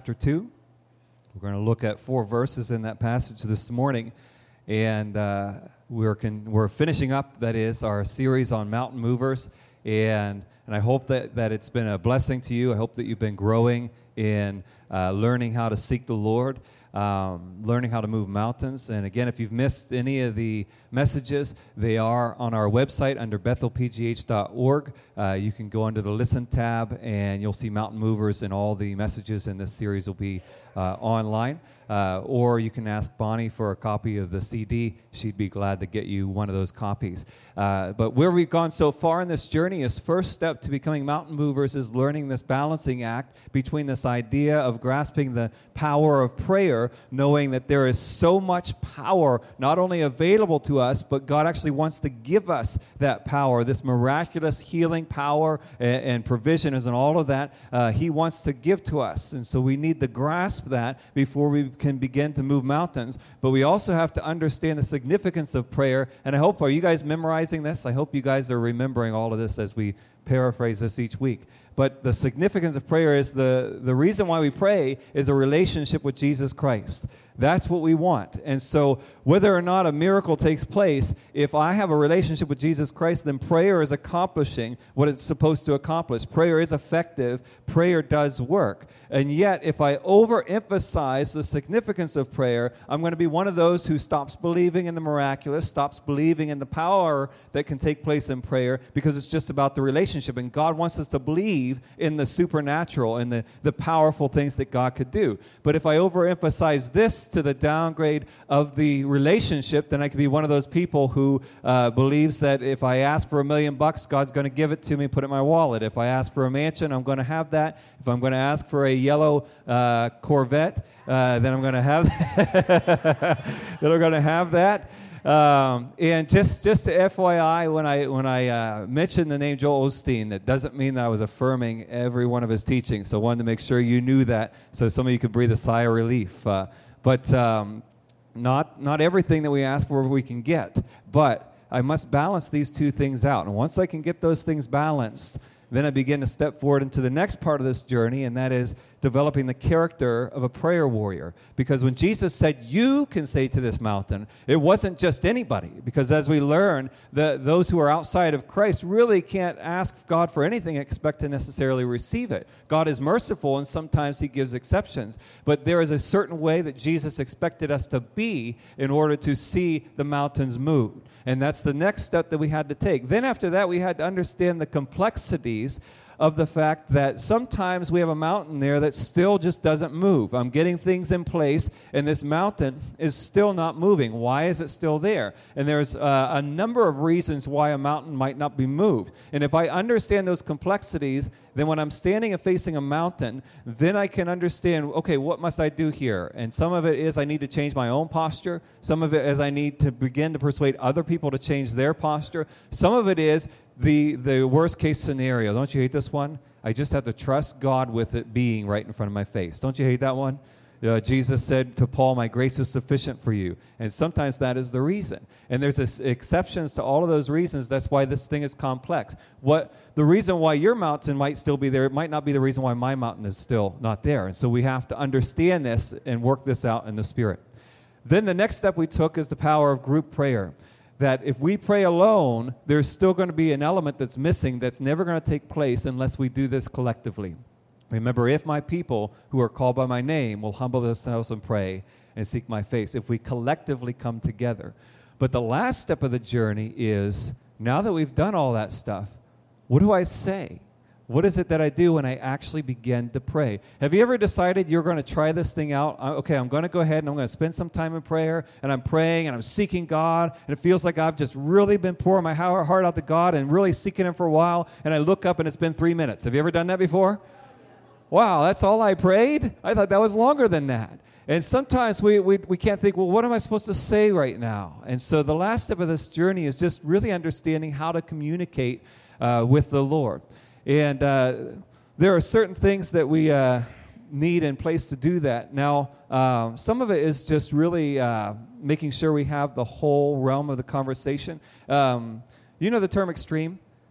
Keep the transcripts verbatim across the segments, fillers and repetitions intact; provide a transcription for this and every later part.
chapter two. We're going to look at four verses in that passage this morning, and uh, we're con- we're finishing up, that is, our series on mountain movers, and and I hope that, that it's been a blessing to you. I hope that you've been growing in uh, learning how to seek the Lord, um, learning how to move mountains. And again, if you've missed any of the messages, they are on our website under bethel p g h dot org. Uh, you can go under the Listen tab, and you'll see Mountain Movers, and all the messages in this series will be uh, online. Uh, or you can ask Bonnie for a copy of the C D. She'd be glad to get you one of those copies. Uh, but where we've gone so far in this journey is first step to becoming mountain movers is learning this balancing act between this idea of grasping the power of prayer, knowing that there is so much power not only available to us, but God actually wants to give us that power, this miraculous healing power and, and provision and all of that. Uh, he wants to give to us. And so we need to grasp that before we can begin to move mountains. But we also have to understand the significance of prayer. And I hope, are you guys memorizing this? I hope you guys are remembering all of this as we paraphrase this each week. But the significance of prayer is the, the reason why we pray is a relationship with Jesus Christ. That's what we want. And so whether or not a miracle takes place, if I have a relationship with Jesus Christ, then prayer is accomplishing what it's supposed to accomplish. Prayer is effective. Prayer does work. And yet, if I overemphasize the significance of prayer, I'm going to be one of those who stops believing in the miraculous, stops believing in the power that can take place in prayer, because it's just about the relationship. And God wants us to believe in the supernatural and the, the powerful things that God could do. But if I overemphasize this to the downgrade of the relationship, then I could be one of those people who uh, believes that if I ask for a million bucks, God's going to give it to me, put it in my wallet. If I ask for a mansion, I'm going to have that. If I'm going to ask for a yellow uh, Corvette, uh, then I'm going to have that. then I'm going to have that. Um, and just just to F Y I, when I when I uh, mentioned the name Joel Osteen, it doesn't mean that I was affirming every one of his teachings. So I wanted to make sure you knew that, so some of you could breathe a sigh of relief. Uh, but um, not not everything that we ask for we can get. But I must balance these two things out. And once I can get those things balanced, then I begin to step forward into the next part of this journey, and that is developing the character of a prayer warrior. Because when Jesus said, you can say to this mountain, it wasn't just anybody. Because as we learn, the, those who are outside of Christ really can't ask God for anything and expect to necessarily receive it. God is merciful, and sometimes he gives exceptions. But there is a certain way that Jesus expected us to be in order to see the mountains move. And that's the next step that we had to take. Then after that, we had to understand the complexities of the fact that sometimes we have a mountain there that still just doesn't move. I'm getting things in place, and this mountain is still not moving. Why is it still there? And there's uh, a number of reasons why a mountain might not be moved. And if I understand those complexities, then when I'm standing and facing a mountain, then I can understand, okay, what must I do here? And some of it is I need to change my own posture. Some of it is I need to begin to persuade other people to change their posture. Some of it is the the worst case scenario. Don't you hate this one? I just have to trust God with it being right in front of my face. Don't you hate that one? Uh, Jesus said to Paul, my grace is sufficient for you. And sometimes that is the reason. And there's this exceptions to all of those reasons. That's why this thing is complex. What the reason why your mountain might still be there, it might not be the reason why my mountain is still not there. And so we have to understand this and work this out in the Spirit. Then the next step we took is the power of group prayer. That if we pray alone, there's still going to be an element that's missing that's never going to take place unless we do this collectively. Remember, if my people who are called by my name will humble themselves and pray and seek my face, if we collectively come together. But the last step of the journey is, now that we've done all that stuff, what do I say? What is it that I do when I actually begin to pray? Have you ever decided you're going to try this thing out? Uh, okay, I'm going to go ahead and I'm going to spend some time in prayer, and I'm praying and I'm seeking God, and it feels like I've just really been pouring my heart out to God and really seeking Him for a while, and I look up and it's been three minutes. Have you ever done that before? Wow, that's all I prayed? I thought that was longer than that. And sometimes we, we, we can't think, well, what am I supposed to say right now? And so the last step of this journey is just really understanding how to communicate uh, with the Lord. And uh, there are certain things that we uh, need in place to do that. Now, um, some of it is just really uh, making sure we have the whole realm of the conversation. Um, you know the term extreme?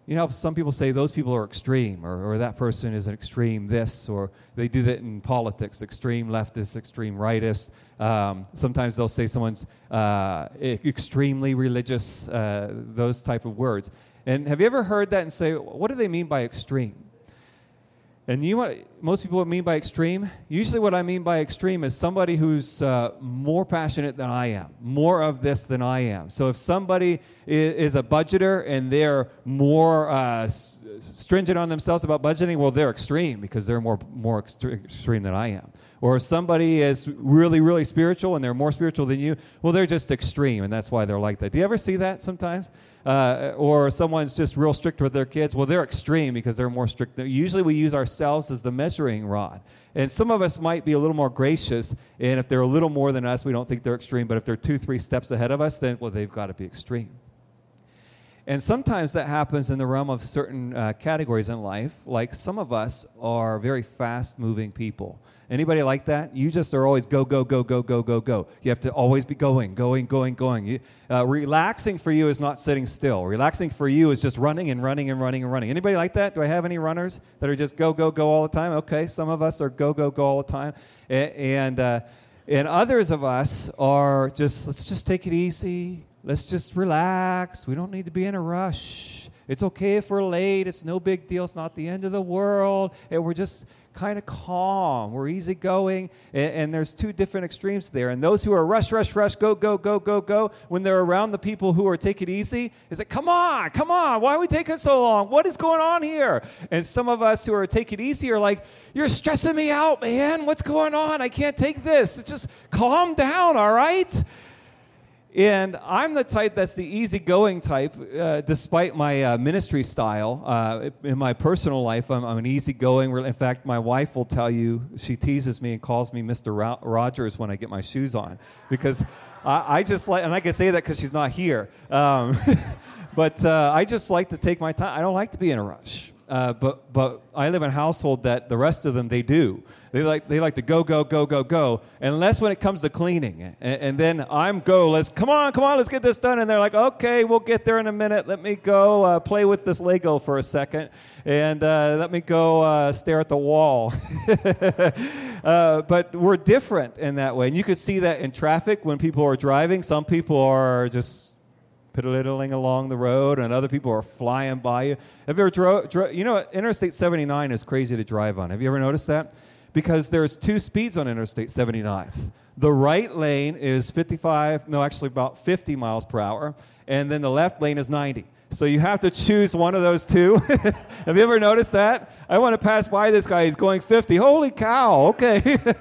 you know, some people say those people are extreme, or, or that person is an extreme this, or they do that in politics, extreme leftist, extreme rightist. Um, sometimes they'll say someone's uh, extremely religious, uh, those type of words. And have you ever heard that and say, what do they mean by extreme? And you know what most people would mean by extreme? Usually what I mean by extreme is somebody who's uh, more passionate than I am, more of this than I am. So if somebody is, is a budgeter and they're more uh, s- stringent on themselves about budgeting, well, they're extreme because they're more, more extre- extreme than I am. Or if somebody is really, really spiritual and they're more spiritual than you, well, they're just extreme, and that's why they're like that. Do you ever see that sometimes? Uh, or someone's just real strict with their kids. Well, they're extreme because they're more strict. Usually we use ourselves as the measuring rod. And some of us might be a little more gracious, and if they're a little more than us, we don't think they're extreme. But if they're two, three steps ahead of us, then, well, they've got to be extreme. And sometimes that happens in the realm of certain uh, categories in life. Like some of us are very fast-moving people. Anybody like that? You just are always go, go, go, go, go, go, go. You have to always be going, going, going, going. You, uh, relaxing for you is not sitting still. Relaxing for you is just running and running and running and running. Anybody like that? Do I have any runners that are just go, go, go all the time? Okay, some of us are go, go, go all the time. A- and uh, and others of us are just, let's just take it easy. Let's just relax. We don't need to be in a rush. It's okay if we're late. It's no big deal. It's not the end of the world. And we're just kind of calm. We're easygoing. And, and there's two different extremes there. And those who are rush, rush, rush, go, go, go, go, go, when they're around the people who are take it easy, is like, come on, come on. Why are we taking so long? What is going on here? And some of us who are take it easy are like, you're stressing me out, man. What's going on? I can't take this. It's just calm down, all right? And I'm the type that's the easygoing type, uh, despite my uh, ministry style. Uh, in my personal life, I'm, I'm an easygoing. In fact, my wife will tell you, she teases me and calls me Mister Ro- Rogers when I get my shoes on. Because I, I just like, and I can say that because she's not here. Um, but uh, I just like to take my time. I don't like to be in a rush. Uh, but but I live in a household that the rest of them, they do. They like they like to go, go, go, go, go, unless when it comes to cleaning. And, and then I'm go, let's, come on, come on, let's get this done. And they're like, okay, we'll get there in a minute. Let me go uh, play with this Lego for a second. And uh, let me go uh, stare at the wall. uh, but we're different in that way. And you could see that in traffic when people are driving. Some people are just piddling along the road, and other people are flying by you. Have you ever drove, dro- you know, Interstate seventy-nine is crazy to drive on. Have you ever noticed that? Because there's two speeds on Interstate seventy-nine. The right lane is fifty-five, no, actually about fifty miles per hour, and then the left lane is ninety. So you have to choose one of those two. Have you ever noticed that? I want to pass by this guy. He's going fifty. Holy cow, okay.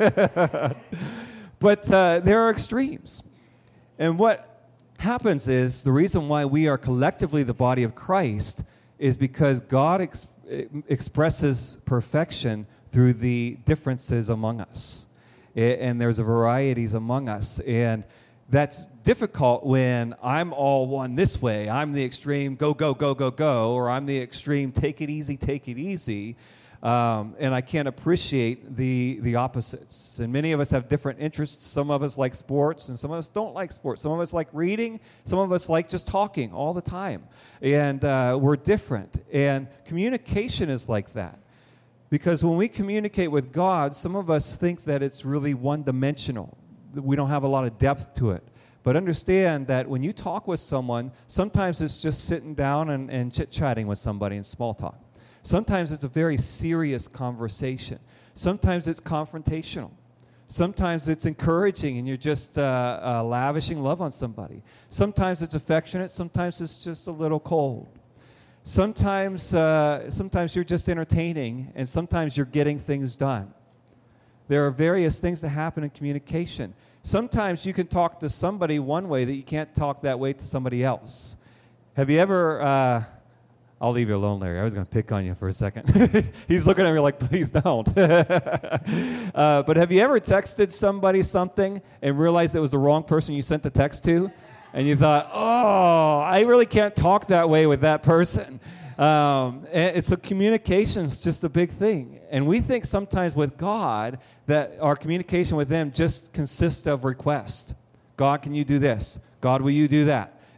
But uh, there are extremes. And what happens is the reason why we are collectively the body of Christ is because God ex- expresses perfection through the differences among us. And there's a varieties among us. And that's difficult when I'm all one this way. I'm the extreme go, go, go, go, go, or I'm the extreme take it easy, take it easy. Um, and I can't appreciate the the opposites. And many of us have different interests. Some of us like sports, and some of us don't like sports. Some of us like reading. Some of us like just talking all the time. And uh, we're different. And communication is like that. Because when we communicate with God, some of us think that it's really one-dimensional. We don't have a lot of depth to it. But understand that when you talk with someone, sometimes it's just sitting down and, and chit-chatting with somebody in small talk. Sometimes it's a very serious conversation. Sometimes it's confrontational. Sometimes it's encouraging and you're just uh, uh, lavishing love on somebody. Sometimes it's affectionate. Sometimes it's just a little cold. Sometimes, uh, sometimes you're just entertaining, and sometimes you're getting things done. There are various things that happen in communication. Sometimes you can talk to somebody one way that you can't talk that way to somebody else. Have you ever... Uh, I'll leave you alone, Larry. I was going to pick on you for a second. He's looking at me like, please don't. uh, but have you ever texted somebody something and realized it was the wrong person you sent the text to? And you thought, oh, I really can't talk that way with that person. Um, and it's a communication's just a big thing. And we think sometimes with God that our communication with Him just consists of request. God, can you do this? God, will you do that?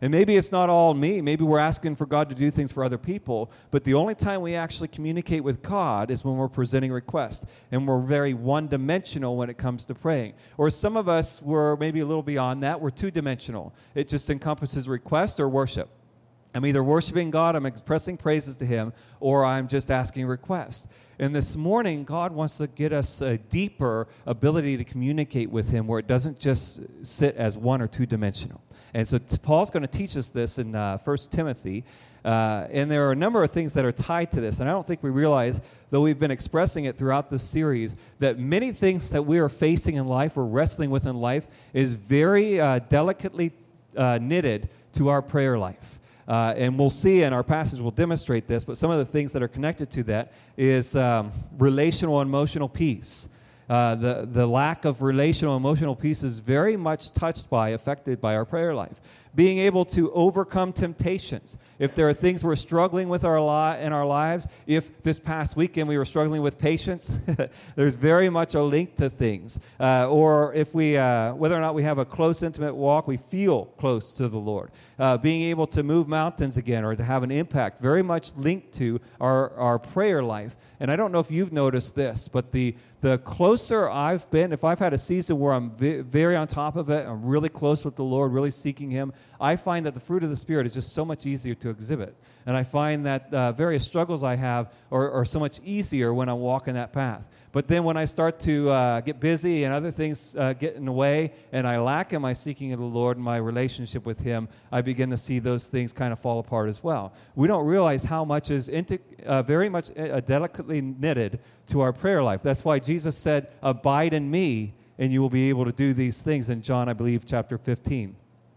And maybe it's not all me. Maybe we're asking for God to do things for other people. But the only time we actually communicate with God is when we're presenting requests. And we're very one-dimensional when it comes to praying. Or some of us were maybe a little beyond that. We're two-dimensional. It just encompasses request or worship. I'm either worshiping God, I'm expressing praises to Him, or I'm just asking requests. And this morning, God wants to get us a deeper ability to communicate with Him where it doesn't just sit as one or two-dimensional. And so t- Paul's going to teach us this in uh, First Timothy. Uh, and there are a number of things that are tied to this. And I don't think we realize, though we've been expressing it throughout this series, that many things that we are facing in life or wrestling with in life is very uh, delicately uh, knitted to our prayer life. Uh, and we'll see, and our passage will demonstrate this, but some of the things that are connected to that is um, relational and emotional peace. Uh, the, the lack of relational emotional peace is very much touched by, affected by our prayer life. Being able to overcome temptations. If there are things we're struggling with our li- in our lives, if this past weekend we were struggling with patience, there's very much a link to things. Uh, or if we, uh, whether or not we have a close, intimate walk, we feel close to the Lord. Uh, being able to move mountains again or to have an impact, very much linked to our, our prayer life. And I don't know if you've noticed this, but the the closer I've been, if I've had a season where I'm v- very on top of it, I'm really close with the Lord, really seeking Him, I find that the fruit of the Spirit is just so much easier to exhibit. And I find that uh, various struggles I have are, are so much easier when I'm walking that path. But then when I start to uh, get busy and other things uh, get in the way, and I lack in my seeking of the Lord and my relationship with Him, I begin to see those things kind of fall apart as well. We don't realize how much is inti- uh, very much uh, delicately knitted to our prayer life. That's why Jesus said, "Abide in me, and you will be able to do these things," in John, I believe, chapter fifteen.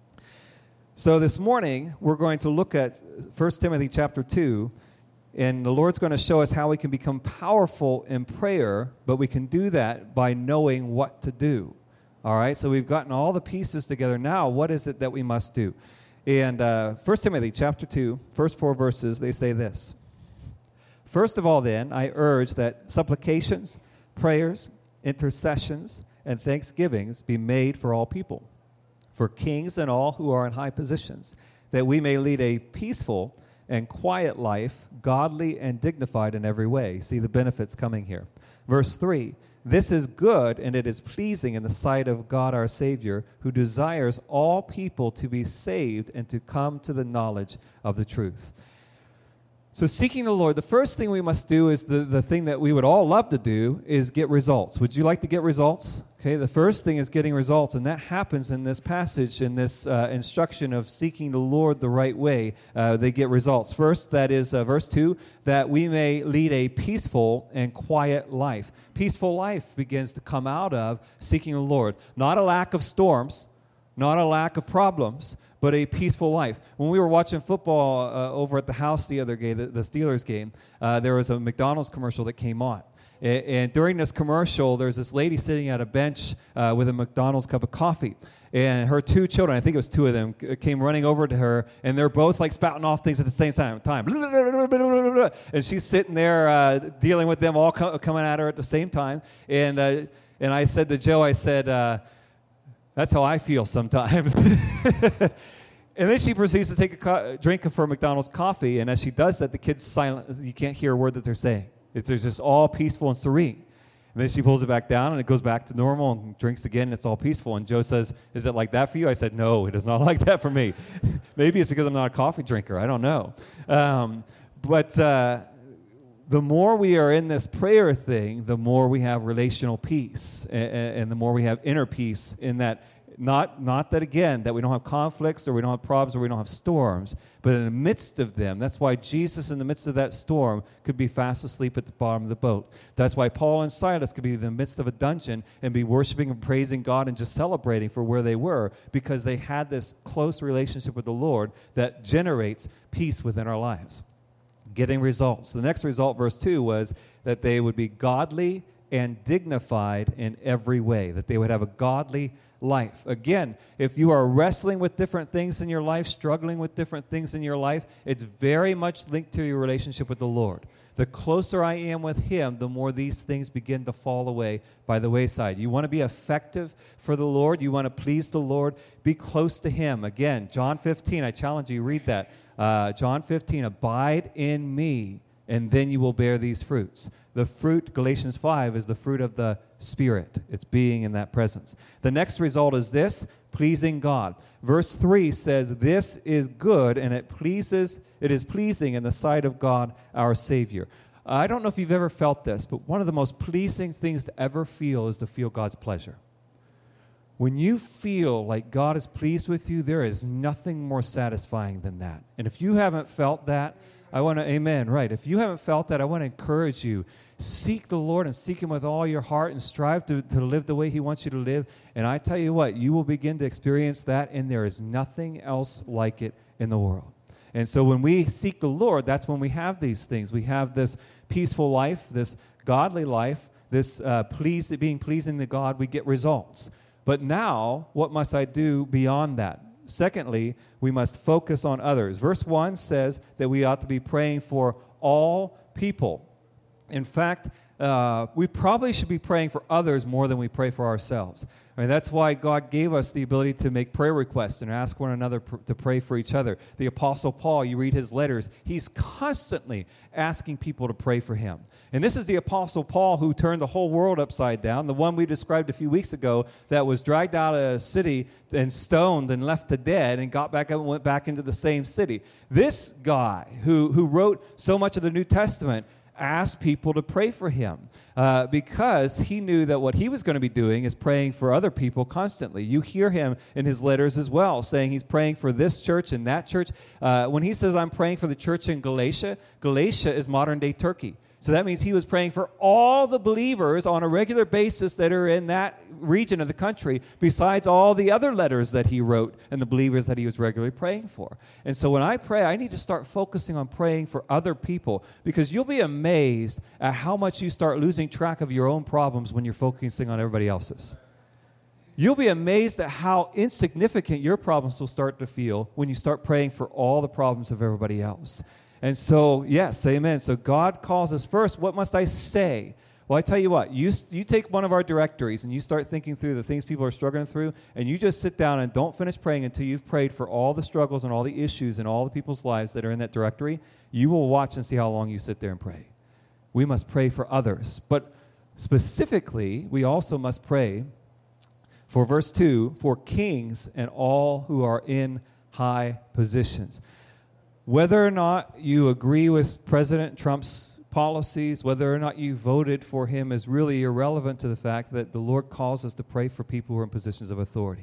So this morning, we're going to look at First Timothy chapter two, and the Lord's going to show us how we can become powerful in prayer, but we can do that by knowing what to do. All right, so we've gotten all the pieces together. Now, what is it that we must do? And uh, First Timothy chapter two, first four verses, they say this. "First of all, then, I urge that supplications, prayers, intercessions, and thanksgivings be made for all people, for kings and all who are in high positions, that we may lead a peaceful and quiet life, godly and dignified in every way." See the benefits coming here. Verse three, "This is good, and it is pleasing in the sight of God our Savior, who desires all people to be saved and to come to the knowledge of the truth." So seeking the Lord, the first thing we must do is the, the thing that we would all love to do is get results. Would you like to get results? Okay, the first thing is getting results, and that happens in this passage, in this uh, instruction of seeking the Lord the right way. Uh, they get results. First, that is uh, verse two, that we may lead a peaceful and quiet life. Peaceful life begins to come out of seeking the Lord. Not a lack of storms, not a lack of problems, but a peaceful life. When we were watching football uh, over at the house the other day, the, the Steelers game, uh, there was a McDonald's commercial that came on. And, and during this commercial, there's this lady sitting at a bench uh, with a McDonald's cup of coffee. And her two children, I think it was two of them, came running over to her, and they're both like spouting off things at the same time. time. And she's sitting there uh, dealing with them all co- coming at her at the same time. And, uh, and I said to Joe, I said, uh, "That's how I feel sometimes." And then she proceeds to take a co- drink of her McDonald's coffee, and as she does that, the kid's silent. You can't hear a word that they're saying. It's just all peaceful and serene. And then she pulls it back down, and it goes back to normal, and drinks again, and it's all peaceful. And Joe says, "Is it like that for you?" I said, "No, it is not like that for me." Maybe it's because I'm not a coffee drinker. I don't know. Um, but uh, the more we are in this prayer thing, the more we have relational peace, and, and the more we have inner peace in that. Not not that, again, that we don't have conflicts or we don't have problems or we don't have storms, but in the midst of them, that's why Jesus, in the midst of that storm, could be fast asleep at the bottom of the boat. That's why Paul and Silas could be in the midst of a dungeon and be worshiping and praising God and just celebrating for where they were, because they had this close relationship with the Lord that generates peace within our lives. Getting results. The next result, verse two, was that they would be godly and dignified in every way, that they would have a godly life. Again, if you are wrestling with different things in your life, struggling with different things in your life, it's very much linked to your relationship with the Lord. the closer I am with him, the more these things begin to fall away by the wayside. You want to be effective for the Lord? You want to please the Lord? Be close to him. Again, John fifteen, I challenge you, read that. Uh, John fifteen, abide in me, and then you will bear these fruits. The fruit, Galatians five, is the fruit of the Spirit. It's being in that presence. The next result is this, pleasing God. Verse three says, this is good, and it pleases, it is pleasing in the sight of God, our Savior. I don't know if you've ever felt this, but one of the most pleasing things to ever feel is to feel God's pleasure. When you feel like God is pleased with you, there is nothing more satisfying than that. And if you haven't felt that, I want to, amen, right. If you haven't felt that, I want to encourage you. Seek the Lord and seek him with all your heart and strive to, to live the way he wants you to live. And I tell you what, you will begin to experience that, and there is nothing else like it in the world. And so when we seek the Lord, that's when we have these things. We have this peaceful life, this godly life, this uh, please, being pleasing to God. We get results. But now, what must I do beyond that? Secondly, we must focus on others. Verse one says that we ought to be praying for all people. In fact, uh, we probably should be praying for others more than we pray for ourselves. I mean, that's why God gave us the ability to make prayer requests and ask one another pr- to pray for each other. The Apostle Paul, you read his letters, he's constantly asking people to pray for him. And this is the Apostle Paul who turned the whole world upside down, the one we described a few weeks ago that was dragged out of a city and stoned and left to dead and got back up and went back into the same city. This guy who, who wrote so much of the New Testament asked people to pray for him uh, because he knew that what he was going to be doing is praying for other people constantly. You hear him in his letters as well, saying he's praying for this church and that church. Uh, when he says, I'm praying for the church in Galatia, Galatia is modern-day Turkey. So that means he was praying for all the believers on a regular basis that are in that region of the country, besides all the other letters that he wrote and the believers that he was regularly praying for. And so when I pray, I need to start focusing on praying for other people, because you'll be amazed at how much you start losing track of your own problems when you're focusing on everybody else's. You'll be amazed at how insignificant your problems will start to feel when you start praying for all the problems of everybody else. And so, yes, amen. So God calls us first. What must I say? Well, I tell you what, you, you take one of our directories and you start thinking through the things people are struggling through, and you just sit down and don't finish praying until you've prayed for all the struggles and all the issues and all the people's lives that are in that directory. You will watch and see how long you sit there and pray. We must pray for others. But specifically, we also must pray for verse two, for kings and all who are in high positions. Whether or not you agree with President Trump's policies, whether or not you voted for him, is really irrelevant to the fact that the Lord calls us to pray for people who are in positions of authority.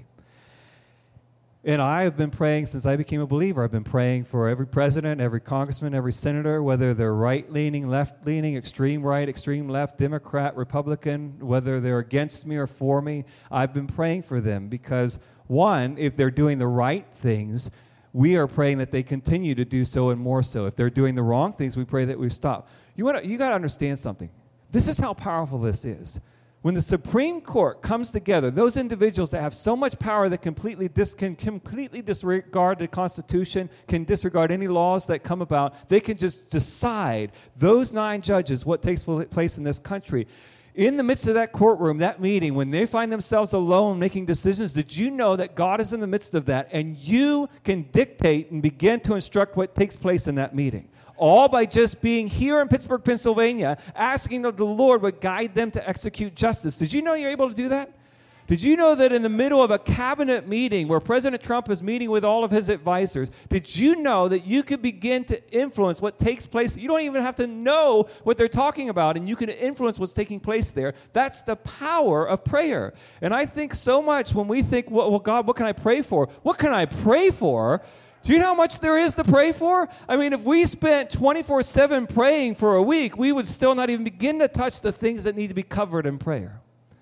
And I have been praying since I became a believer. I've been praying for every president, every congressman, every senator, whether they're right-leaning, left-leaning, extreme right, extreme left, Democrat, Republican, whether they're against me or for me. I've been praying for them because, one, if they're doing the right things, we are praying that they continue to do so and more so. If they're doing the wrong things, we pray that we stop. You want to, you got to understand something. This is how powerful this is. When the Supreme Court comes together, those individuals that have so much power that completely dis, can completely disregard the Constitution, can disregard any laws that come about, they can just decide, those nine judges, what takes place in this country. In the midst of that courtroom, that meeting, when they find themselves alone making decisions, did you know that God is in the midst of that, and you can dictate and begin to instruct what takes place in that meeting? All by just being here in Pittsburgh, Pennsylvania, asking that the Lord would guide them to execute justice. Did you know you're able to do that? Did you know that in the middle of a cabinet meeting where President Trump is meeting with all of his advisors, did you know that you could begin to influence what takes place? You don't even have to know what they're talking about, and you can influence what's taking place there. That's the power of prayer. And I think so much when we think, well, well God, what can I pray for? What can I pray for? Do you know how much there is to pray for? I mean, if we spent twenty-four seven praying for a week, we would still not even begin to touch the things that need to be covered in prayer.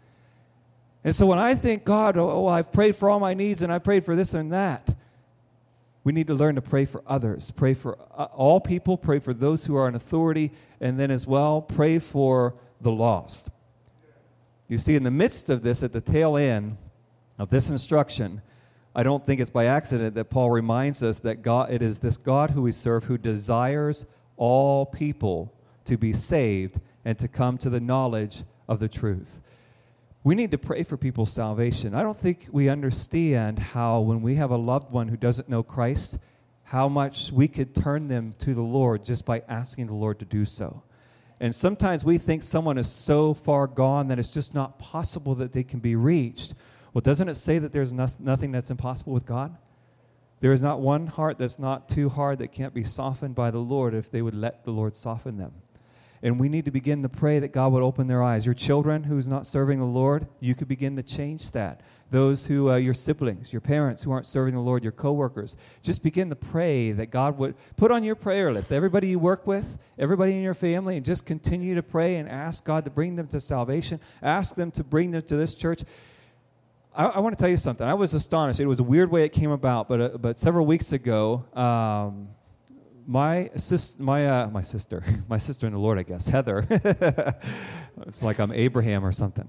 And so when I think, God, oh, I've prayed for all my needs and I prayed for this and that, we need to learn to pray for others. Pray for uh, all people, pray for those who are in authority, and then as well, pray for the lost. You see, in the midst of this, at the tail end of this instruction, I don't think it's by accident that Paul reminds us that God, it is this God who we serve who desires all people to be saved and to come to the knowledge of the truth. We need to pray for people's salvation. I don't think we understand how when we have a loved one who doesn't know Christ, how much we could turn them to the Lord just by asking the Lord to do so. And sometimes we think someone is so far gone that it's just not possible that they can be reached. Well, doesn't it say that there's no, nothing that's impossible with God? There is not one heart that's not too hard that can't be softened by the Lord if they would let the Lord soften them. And we need to begin to pray that God would open their eyes. Your children who's not serving the Lord, you could begin to change that. Those who, uh, your siblings, your parents who aren't serving the Lord, your coworkers, just begin to pray that God would put on your prayer list everybody you work with, everybody in your family, and just continue to pray and ask God to bring them to salvation. Ask them to bring them to this church. I, I want to tell you something. I was astonished. It was a weird way it came about, but uh, but several weeks ago, um, my sis, my uh, my sister, my sister in the Lord, I guess, Heather. It's like I'm Abraham or something.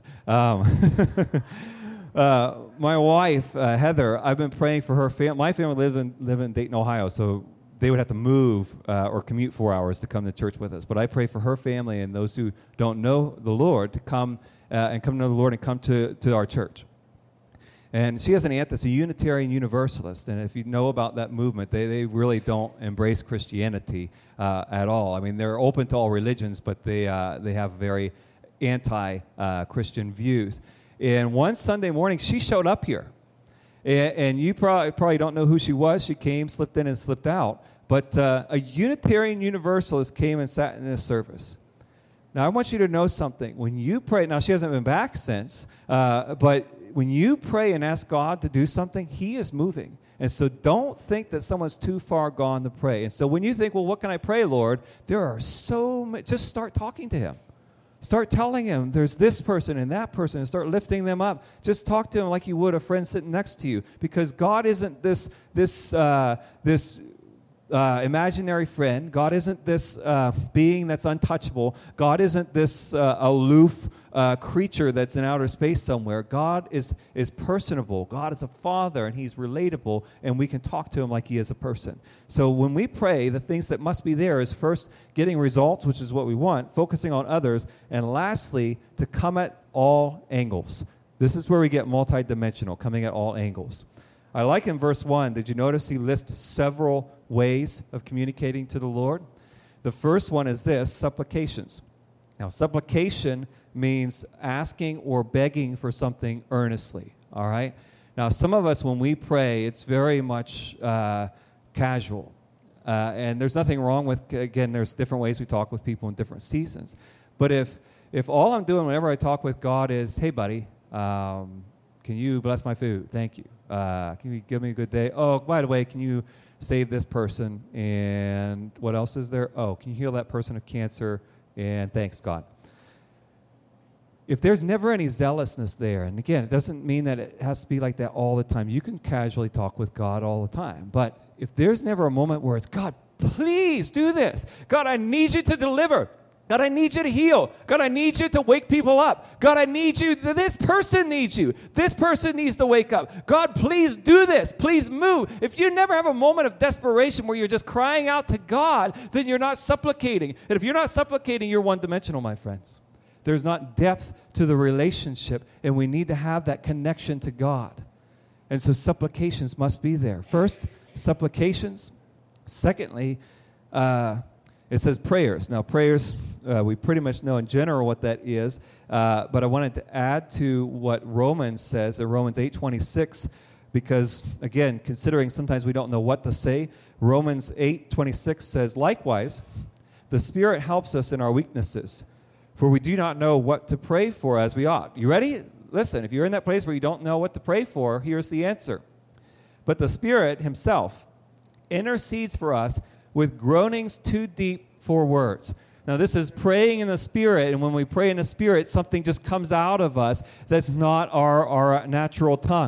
Um, uh, my wife, uh, Heather, I've been praying for her family. My family live in live in Dayton, Ohio, so they would have to move uh, or commute four hours to come to church with us. But I pray for her family and those who don't know the Lord to come uh, and come to know the Lord and come to, to our church. And she has an aunt that's a Unitarian Universalist, and if you know about that movement, they, they really don't embrace Christianity uh, at all. I mean, they're open to all religions, but they uh, they have very anti-Christian uh, views. And one Sunday morning, she showed up here, and, and you probably, probably don't know who she was. She came, slipped in, and slipped out. But uh, a Unitarian Universalist came and sat in this service. Now, I want you to know something. When you pray, now she hasn't been back since, uh, but when you pray and ask God to do something, He is moving. And so don't think that someone's too far gone to pray. And so when you think, well, what can I pray, Lord? There are so many. Just start talking to Him. Start telling Him there's this person and that person, and start lifting them up. Just talk to Him like you would a friend sitting next to you, because God isn't this this uh, this. Uh, imaginary friend. God isn't this uh, being that's untouchable. God isn't this uh, aloof uh, creature that's in outer space somewhere. God is is personable. God is a father, and He's relatable, and we can talk to Him like He is a person. So when we pray, the things that must be there is first getting results, which is what we want, focusing on others, and lastly, to come at all angles. This is where we get multidimensional, coming at all angles. I like in verse one, did you notice he lists several ways of communicating to the Lord? The first one is this, supplications. Now, supplication means asking or begging for something earnestly, all right? Now, some of us, when we pray, it's very much uh, casual. Uh, and there's nothing wrong with, again, there's different ways we talk with people in different seasons. But if if all I'm doing whenever I talk with God is, hey, buddy, um, can you bless my food? Thank you. Uh, can you give me a good day? Oh, by the way, can you save this person? And what else is there? Oh, can you heal that person of cancer? And thanks, God. If there's never any zealousness there, and again, it doesn't mean that it has to be like that all the time. You can casually talk with God all the time. But if there's never a moment where it's, God, please do this. God, I need you to deliver. God, I need you to heal. God, I need you to wake people up. God, I need you. This person needs you. This person needs to wake up. God, please do this. Please move. If you never have a moment of desperation where you're just crying out to God, then you're not supplicating. And if you're not supplicating, you're one-dimensional, my friends. There's not depth to the relationship, and we need to have that connection to God. And so supplications must be there. First, supplications. Secondly, uh, it says prayers. Now, prayers, uh, we pretty much know in general what that is, uh, but I wanted to add to what Romans says in Romans eight twenty-six, because, again, considering sometimes we don't know what to say, Romans eight twenty-six says, likewise, the Spirit helps us in our weaknesses, for we do not know what to pray for as we ought. You ready? Listen, if you're in that place where you don't know what to pray for, here's the answer. But the Spirit Himself intercedes for us with groanings too deep for words. Now, this is praying in the Spirit, and when we pray in the Spirit, something just comes out of us that's not our, our natural tongue.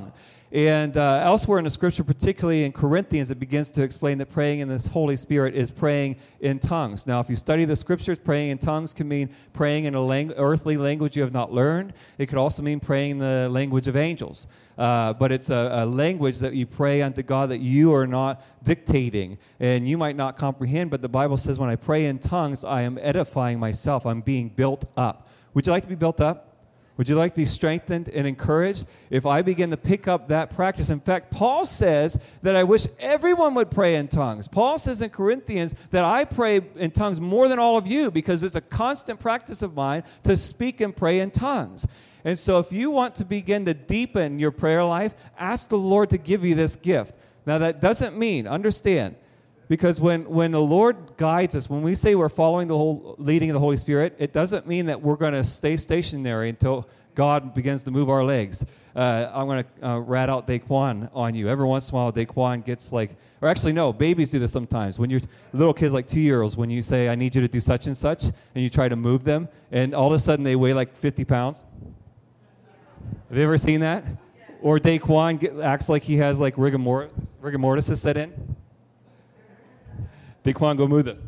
And uh, elsewhere in the Scripture, particularly in Corinthians, it begins to explain that praying in the Holy Spirit is praying in tongues. Now, if you study the Scriptures, praying in tongues can mean praying in a lang- earthly language you have not learned. It could also mean praying in the language of angels. Uh, but it's a, a language that you pray unto God that you are not dictating, and you might not comprehend, but the Bible says when I pray in tongues, I am edifying myself. I'm being built up. Would you like to be built up? Would you like to be strengthened and encouraged? If I begin to pick up that practice, in fact, Paul says that I wish everyone would pray in tongues. Paul says in Corinthians that I pray in tongues more than all of you because it's a constant practice of mine to speak and pray in tongues. And so if you want to begin to deepen your prayer life, ask the Lord to give you this gift. Now that doesn't mean, understand, because when, when the Lord guides us, when we say we're following the whole leading of the Holy Spirit, it doesn't mean that we're going to stay stationary until God begins to move our legs. Uh, I'm going to uh, rat out Daquan on you. Every once in a while, Daquan gets like, or actually no, babies do this sometimes. When you're little kids like two-year-olds, when you say, I need you to do such and such, and you try to move them, and all of a sudden they weigh like fifty pounds. Have you ever seen that? Or Daquan get, acts like he has like rigor mortis, rigor mortis is set in. Daquan, go move this.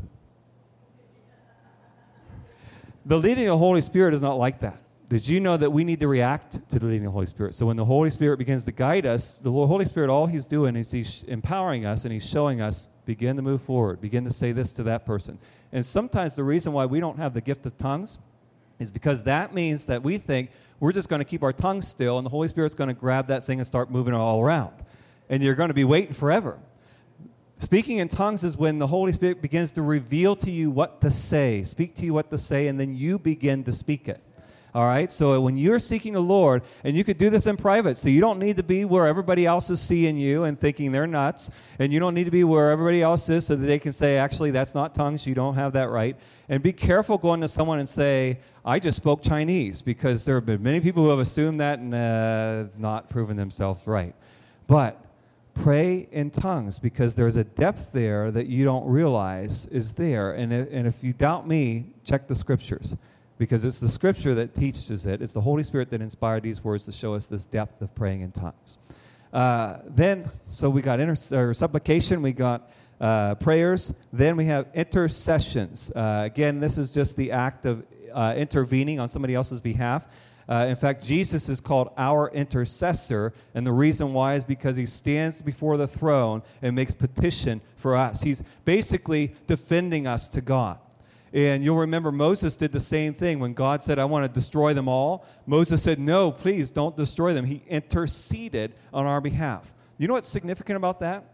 The leading of the Holy Spirit is not like that. Did you know that we need to react to the leading of the Holy Spirit? So when the Holy Spirit begins to guide us, the Holy Spirit, all he's doing is he's empowering us and he's showing us, begin to move forward, begin to say this to that person. And sometimes the reason why we don't have the gift of tongues is because that means that we think we're just going to keep our tongue still and the Holy Spirit's going to grab that thing and start moving it all around. And you're going to be waiting forever. Speaking in tongues is when the Holy Spirit begins to reveal to you what to say, speak to you what to say, and then you begin to speak it. All right? So when you're seeking the Lord, and you could do this in private, so you don't need to be where everybody else is seeing you and thinking they're nuts, and you don't need to be where everybody else is so that they can say, actually, that's not tongues, you don't have that right. And be careful going to someone and say, I just spoke Chinese, because there have been many people who have assumed that and uh, not proven themselves right. But pray in tongues, because there's a depth there that you don't realize is there. And if, and if you doubt me, check the Scriptures, because it's the Scripture that teaches it. It's the Holy Spirit that inspired these words to show us this depth of praying in tongues. Uh, then, so we got inter- or supplication, we got uh, prayers. Then we have intercessions. Uh, again, this is just the act of uh, intervening on somebody else's behalf. Uh, in fact, Jesus is called our intercessor, and the reason why is because he stands before the throne and makes petition for us. He's basically defending us to God. And you'll remember Moses did the same thing. When God said, I want to destroy them all, Moses said, no, please don't destroy them. He interceded on our behalf. You know what's significant about that?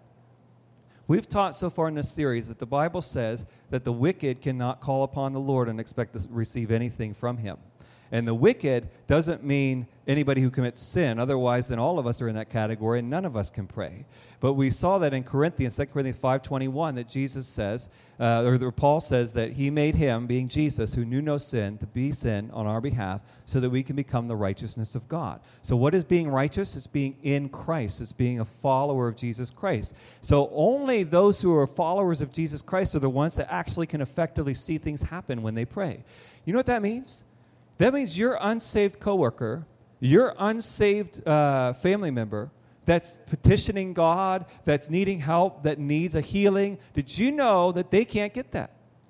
We've taught so far in this series that the Bible says that the wicked cannot call upon the Lord and expect to receive anything from him. And the wicked doesn't mean anybody who commits sin. Otherwise, then all of us are in that category, and none of us can pray. But we saw that in Corinthians, Second Corinthians five twenty-one, that Jesus says, uh, or Paul says that he made him, being Jesus, who knew no sin, to be sin on our behalf, so that we can become the righteousness of God. So what is being righteous? It's being in Christ. It's being a follower of Jesus Christ. So only those who are followers of Jesus Christ are the ones that actually can effectively see things happen when they pray. You know what that means? That means your unsaved coworker, your unsaved uh, family member that's petitioning God, that's needing help, that needs a healing. Did you know that they can't get that?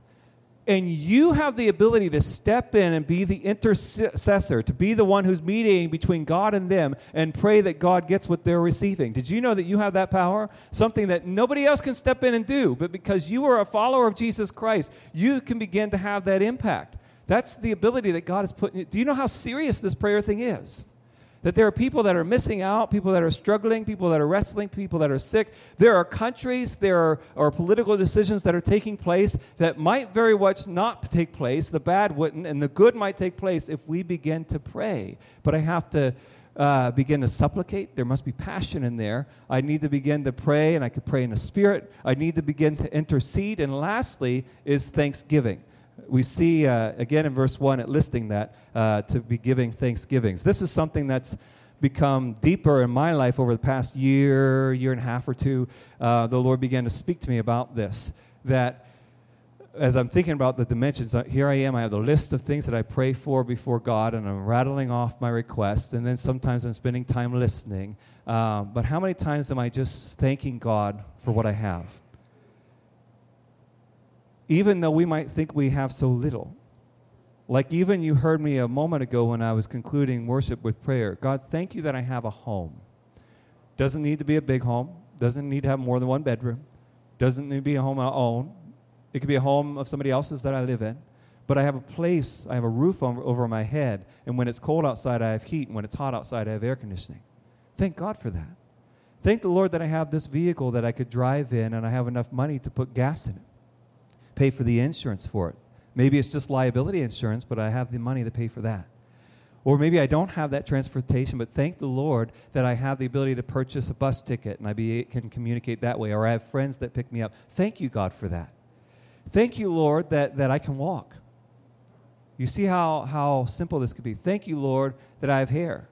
And you have the ability to step in and be the intercessor, to be the one who's mediating between God and them and pray that God gets what they're receiving. Did you know that you have that power? Something that nobody else can step in and do, but because you are a follower of Jesus Christ, you can begin to have that impact. That's the ability that God has put in you. Do you know how serious this prayer thing is? That there are people that are missing out, people that are struggling, people that are wrestling, people that are sick. There are countries, there are, are political decisions that are taking place that might very much not take place. The bad wouldn't, and the good might take place if we begin to pray. But I have to uh, begin to supplicate. There must be passion in there. I need to begin to pray, and I could pray in the Spirit. I need to begin to intercede. And lastly is thanksgiving. We see, uh, again in verse one, it listing that, uh, to be giving thanksgivings. This is something that's become deeper in my life over the past year, year and a half or two. Uh, the Lord began to speak to me about this, that as I'm thinking about the dimensions, uh, here I am, I have the list of things that I pray for before God, and I'm rattling off my requests, and then sometimes I'm spending time listening. Uh, but how many times am I just thanking God for what I have? Even though we might think we have so little. Like even you heard me a moment ago when I was concluding worship with prayer. God, thank you that I have a home. Doesn't need to be a big home. Doesn't need to have more than one bedroom. Doesn't need to be a home I own. It could be a home of somebody else's that I live in. But I have a place, I have a roof over, over my head, and when it's cold outside, I have heat, and when it's hot outside, I have air conditioning. Thank God for that. Thank the Lord that I have this vehicle that I could drive in, and I have enough money to put gas in it, pay for the insurance for it. Maybe it's just liability insurance, but I have the money to pay for that. Or maybe I don't have that transportation, but thank the Lord that I have the ability to purchase a bus ticket, and I be, can communicate that way, or I have friends that pick me up. Thank you, God, for that. Thank you, Lord, that, that I can walk. You see how, how simple this could be. Thank you, Lord, that I have hair.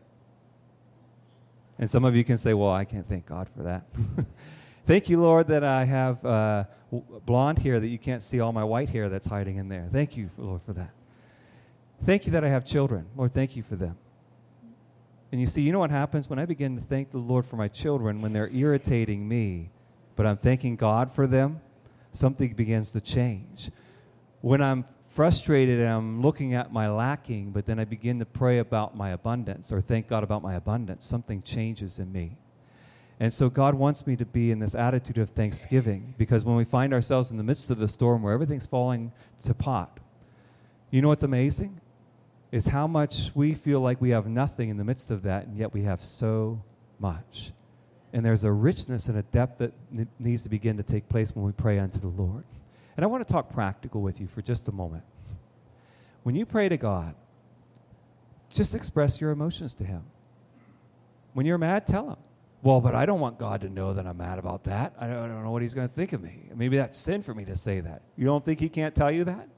And some of you can say, well, I can't thank God for that. Thank you, Lord, that I have uh, blonde hair, that you can't see all my white hair that's hiding in there. Thank you, Lord, for that. Thank you that I have children. Lord, thank you for them. And you see, you know what happens when I begin to thank the Lord for my children, when they're irritating me, but I'm thanking God for them? Something begins to change. When I'm frustrated and I'm looking at my lacking, but then I begin to pray about my abundance or thank God about my abundance, something changes in me. And so God wants me to be in this attitude of thanksgiving, because when we find ourselves in the midst of the storm where everything's falling to pot, you know what's amazing? Is how much we feel like we have nothing in the midst of that, and yet we have so much. And there's a richness and a depth that n- needs to begin to take place when we pray unto the Lord. And I want to talk practical with you for just a moment. When you pray to God, just express your emotions to Him. When you're mad, tell Him. Well, but I don't want God to know that I'm mad about that. I don't, I don't know what He's going to think of me. Maybe that's sin for me to say that. You don't think He can't tell you that?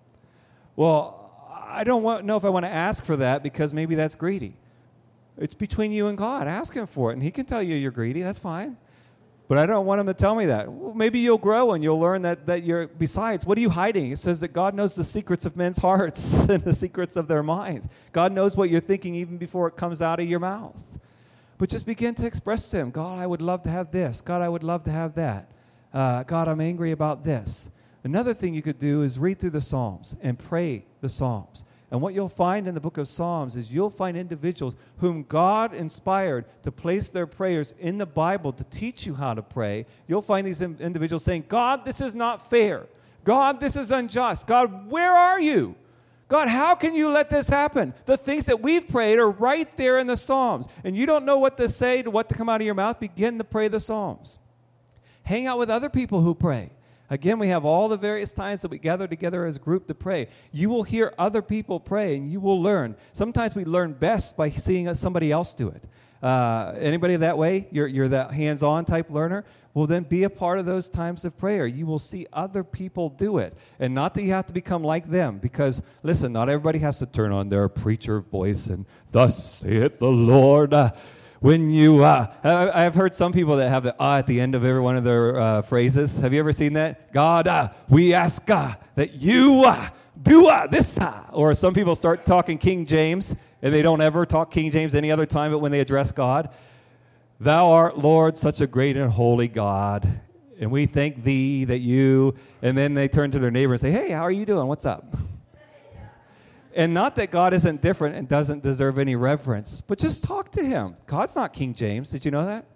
Well, I don't want, know if I want to ask for that, because maybe that's greedy. It's between you and God. Ask Him for it, and He can tell you you're greedy. That's fine. But I don't want Him to tell me that. Well, maybe you'll grow and you'll learn that, that you're, besides, what are you hiding? It says that God knows the secrets of men's hearts and the secrets of their minds. God knows what you're thinking even before it comes out of your mouth. But just begin to express to Him, God, I would love to have this. God, I would love to have that. Uh, God, I'm angry about this. Another thing you could do is read through the Psalms and pray the Psalms. And what you'll find in the book of Psalms is you'll find individuals whom God inspired to place their prayers in the Bible to teach you how to pray. You'll find these in- individuals saying, God, this is not fair. God, this is unjust. God, where are you? God, how can you let this happen? The things that we've prayed are right there in the Psalms. And you don't know what to say, to what to come out of your mouth. Begin to pray the Psalms. Hang out with other people who pray. Again, we have all the various times that we gather together as a group to pray. You will hear other people pray, and you will learn. Sometimes we learn best by seeing somebody else do it. Uh, anybody that way? You're, you're that hands-on type learner? Well, then be a part of those times of prayer. You will see other people do it. And not that you have to become like them, because, listen, not everybody has to turn on their preacher voice and, thus saith the Lord. Uh, When you, uh, I've heard some people that have the ah at the end of every one of their uh, phrases. Have you ever seen that? God, uh, we ask uh, that you uh, do uh, this. Uh. Or some people start talking King James, and they don't ever talk King James any other time but when they address God. Thou art, Lord, such a great and holy God, and we thank thee that you, and then they turn to their neighbor and say, hey, how are you doing? What's up? And not that God isn't different and doesn't deserve any reverence, but just talk to Him. God's not King James. Did you know that?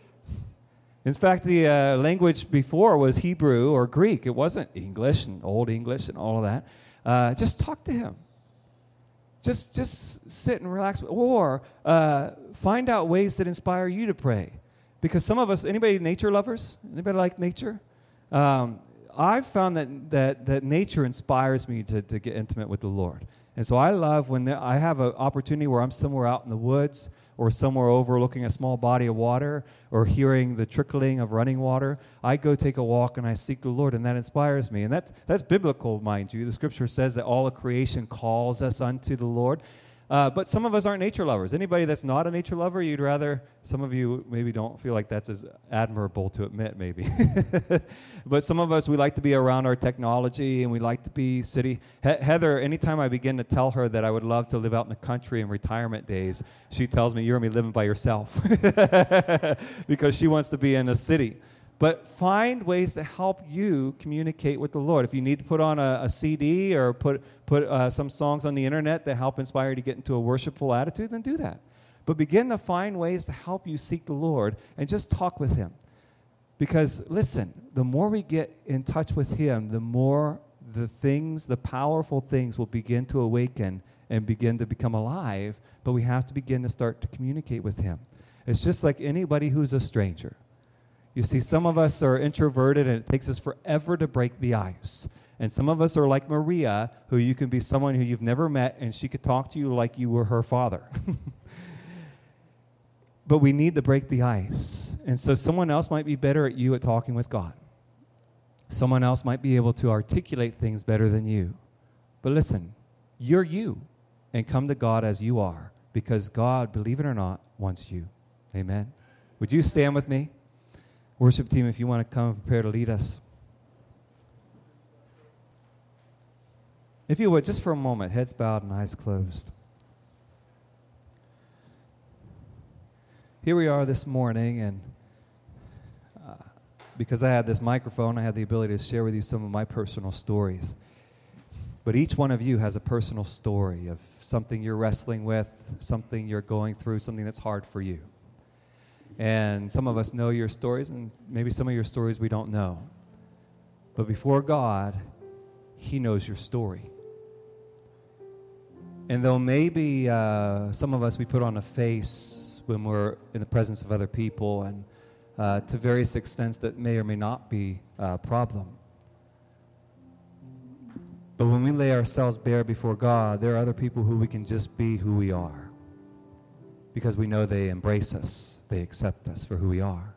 In fact, the uh, language before was Hebrew or Greek. It wasn't English and Old English and all of that. Uh, just talk to Him. Just, just sit and relax. Or uh, find out ways that inspire you to pray. Because some of us, anybody nature lovers? Anybody like nature? Um, I've found that, that, that nature inspires me to, to get intimate with the Lord. And so I love when there, I have an opportunity where I'm somewhere out in the woods or somewhere overlooking a small body of water or hearing the trickling of running water. I go take a walk and I seek the Lord, and that inspires me. And that, that's biblical, mind you. The Scripture says that all of creation calls us unto the Lord. Uh, but some of us aren't nature lovers. Anybody that's not a nature lover, you'd rather, some of you maybe don't feel like that's as admirable to admit, maybe. But some of us, we like to be around our technology, and we like to be city. He- Heather, anytime I begin to tell her that I would love to live out in the country in retirement days, she tells me, you're going to be living by yourself. Because she wants to be in a city. But find ways to help you communicate with the Lord. If you need to put on a, a C D or put put uh, some songs on the internet that help inspire you to get into a worshipful attitude, then do that. But begin to find ways to help you seek the Lord and just talk with Him. Because, listen, the more we get in touch with Him, the more the things, the powerful things will begin to awaken and begin to become alive. But we have to begin to start to communicate with Him. It's just like anybody who's a stranger. You see, some of us are introverted, and it takes us forever to break the ice. And some of us are like Maria, who you can be someone who you've never met, and she could talk to you like you were her father. But we need to break the ice. And so someone else might be better at you at talking with God. Someone else might be able to articulate things better than you. But listen, you're you, and come to God as you are, because God, believe it or not, wants you. Amen. Would you stand with me? Worship team, if you want to come and prepare to lead us. If you would, just for a moment, heads bowed and eyes closed. Here we are this morning, and uh, because I have this microphone, I have the ability to share with you some of my personal stories. But each one of you has a personal story of something you're wrestling with, something you're going through, something that's hard for you. And some of us know your stories, and maybe some of your stories we don't know. But before God, He knows your story. And though maybe uh, some of us, we put on a face when we're in the presence of other people, and uh, to various extents that may or may not be a problem. But when we lay ourselves bare before God, there are other people who we can just be who we are, because we know they embrace us. They accept us for who we are.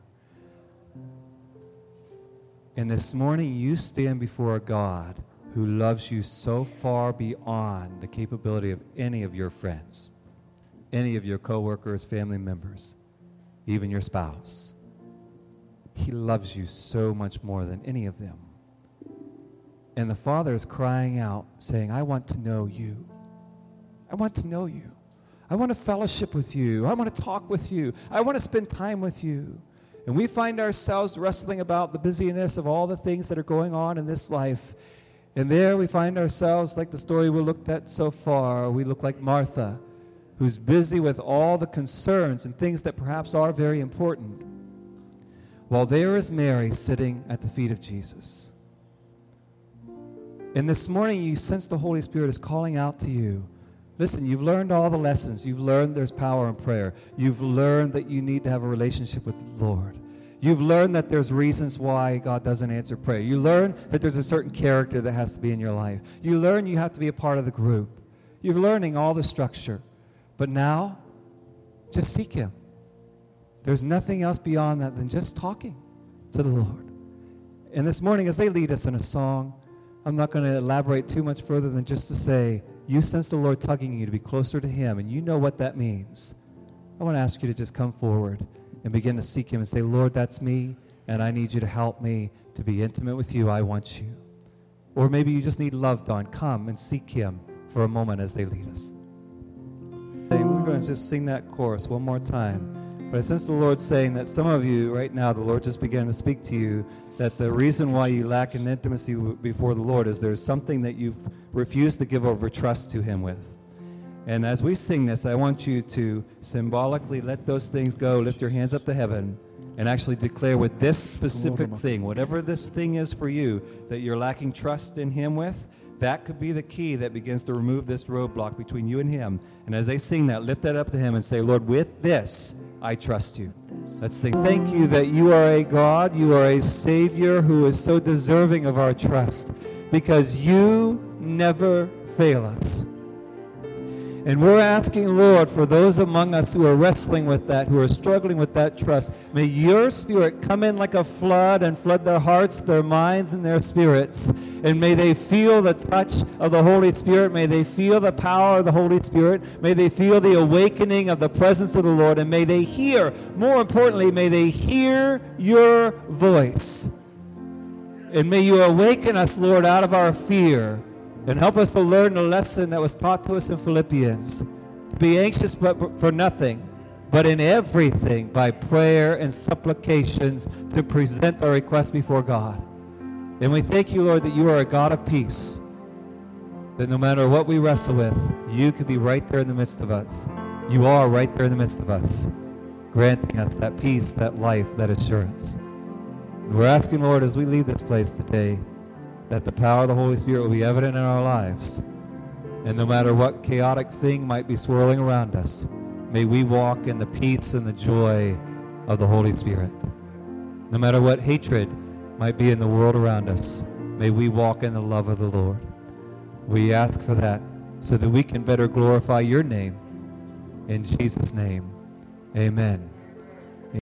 And this morning, you stand before a God who loves you so far beyond the capability of any of your friends, any of your coworkers, family members, even your spouse. He loves you so much more than any of them. And the Father is crying out, saying, I want to know you. I want to know you. I want to fellowship with you. I want to talk with you. I want to spend time with you. And we find ourselves wrestling about the busyness of all the things that are going on in this life. And there we find ourselves, like the story we looked at so far, we look like Martha, who's busy with all the concerns and things that perhaps are very important, while there is Mary sitting at the feet of Jesus. And this morning you sense the Holy Spirit is calling out to you. Listen, you've learned all the lessons. You've learned there's power in prayer. You've learned that you need to have a relationship with the Lord. You've learned that there's reasons why God doesn't answer prayer. You learn that there's a certain character that has to be in your life. You learn you have to be a part of the group. You're learning all the structure. But now, just seek Him. There's nothing else beyond that than just talking to the Lord. And this morning, as they lead us in a song, I'm not going to elaborate too much further than just to say, you sense the Lord tugging you to be closer to Him, and you know what that means. I want to ask you to just come forward and begin to seek Him and say, Lord, that's me, and I need you to help me to be intimate with you. I want you. Or maybe you just need loved on. Come and seek Him for a moment as they lead us. We're going to just sing that chorus one more time. But I sense the Lord saying that some of you right now, the Lord just began to speak to you, that the reason why you lack in intimacy w- before the Lord is there's something that you've refused to give over trust to Him with. And as we sing this, I want you to symbolically let those things go, lift your hands up to heaven, and actually declare with this specific thing, whatever this thing is for you that you're lacking trust in Him with, that could be the key that begins to remove this roadblock between you and Him. And as they sing that, lift that up to Him and say, Lord, with this, I trust you. Let's sing. Thank you that you are a God, you are a Savior who is so deserving of our trust, because you never fail us. And we're asking, Lord, for those among us who are wrestling with that, who are struggling with that trust, may your Spirit come in like a flood and flood their hearts, their minds, and their spirits. And may they feel the touch of the Holy Spirit. May they feel the power of the Holy Spirit. May they feel the awakening of the presence of the Lord. And may they hear, more importantly, may they hear your voice. And may you awaken us, Lord, out of our fear. And help us to learn the lesson that was taught to us in Philippians. To be anxious but for nothing, but in everything by prayer and supplications to present our requests before God. And we thank you, Lord, that you are a God of peace. That no matter what we wrestle with, you could be right there in the midst of us. You are right there in the midst of us, granting us that peace, that life, that assurance. And we're asking, Lord, as we leave this place today, that the power of the Holy Spirit will be evident in our lives. And no matter what chaotic thing might be swirling around us, may we walk in the peace and the joy of the Holy Spirit. No matter what hatred might be in the world around us, may we walk in the love of the Lord. We ask for that so that we can better glorify your name. In Jesus' name, amen.